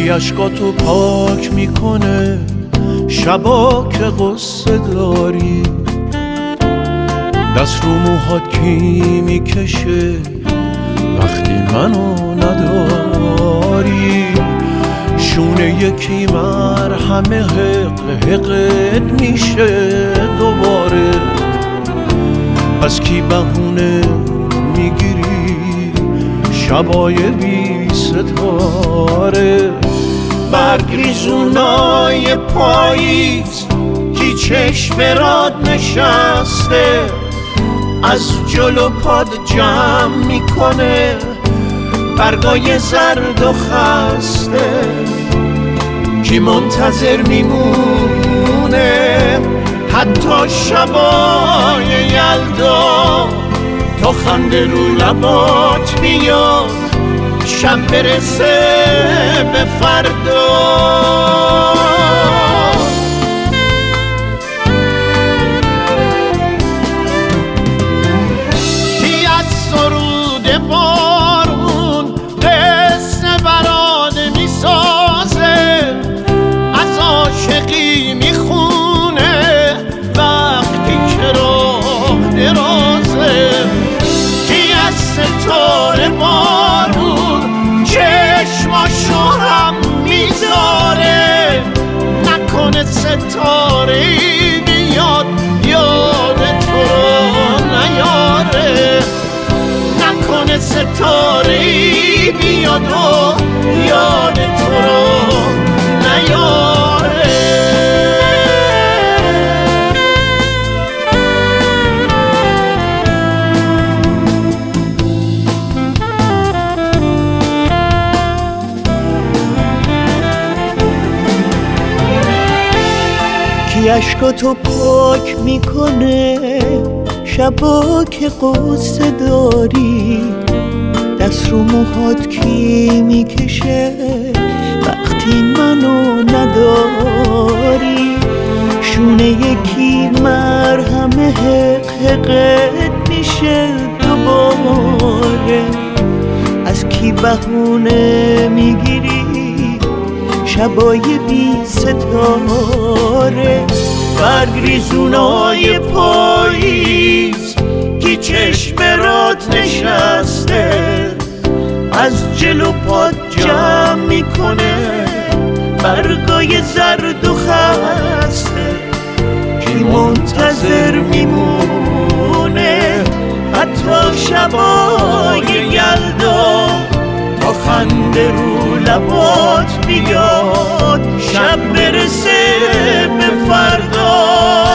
کی عشقاتو پاک میکنه شبا که غصه داری؟ دست رو موهات کی میکشه وقتی منو نداری؟ شونه یکی مرهمه حقت میشه دوباره، از کی بهونه میگیری شبای بی ستاره؟ برگریزونای پاییز کی چشم راد نشسته، از جلو پاد جمع میکنه برگای زرد و خسته. کی منتظر میمونه حتی شبای یلدا تا خنده رو لبات بیاد شب برسه به فردا؟ کی از سرود بارون قصه برات میسازه، از عاشقی میخونه وقتی که راه درازه؟ کی از ستاره بارون چشماشو هم میذاره، نکنه ستاره ای بیاد یاد تو رو نیاره، نکنه ستاره ای بیاد و یاد تو رو نیاره. کی عشقاتو پاک میکنه شبا که قصه داری؟ دست رو موهات کی میکشه وقتی منو نداری؟ شونه یکی مرهمه حقت میشه دوباره، از کی بهونه میگیری شبای بی ستاره؟ برگریزونای پاییز کی چشم رات نشسته، از جلو پاد جمع میکنه برگای زرد و خسته. کی منتظر میمونه حتی شبای یلدا تا خنده رو لبات بیاد شب برسه به فردا؟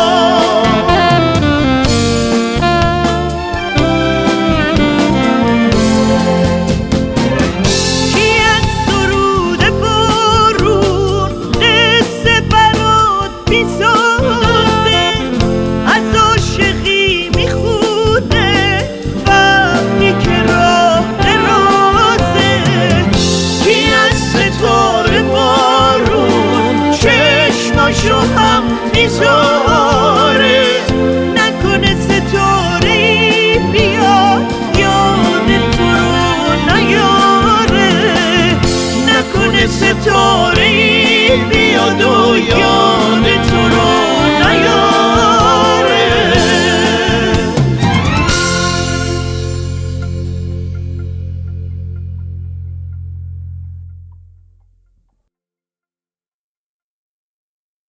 کی از سرود بارون قصه برات میسازه، از عاشقی میخونه وقتی که راه درازه؟ کی از ستاره بارون چشماشو هم میذاره،